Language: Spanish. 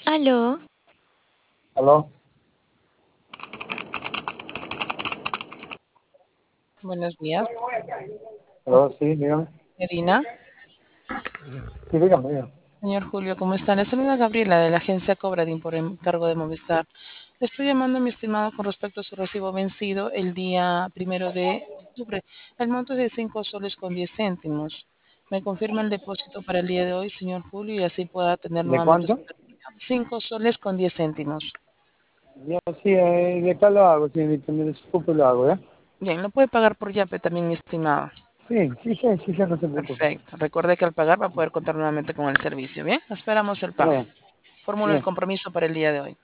Aló, ¿Aló? Buenos días, ¿Aló? Sí, dígame. Medina. Sí, dígame. Señor Julio, ¿cómo está? Le saluda Gabriela de la agencia Cobradín por encargo de Movistar. Le estoy llamando, mi estimado, con respecto a su recibo vencido el día 1 de octubre. El monto es de 5 soles con 10 céntimos. ¿Me confirma el depósito para el día de hoy, señor Julio, y así pueda tener ¿De nuevamente su cuánto? servicio? 5 soles con 10 céntimos. Ya, sí, de acá lo hago, señorita, me disculpe, lo hago, ¿ya? Bien, lo puede pagar por Yape también, mi estimado. Sí, no se preocupe. Perfecto. Recuerde que al pagar va a poder contar nuevamente con el servicio. Bien, esperamos el pago. Bien, Formulo el bien. compromiso para el día de hoy.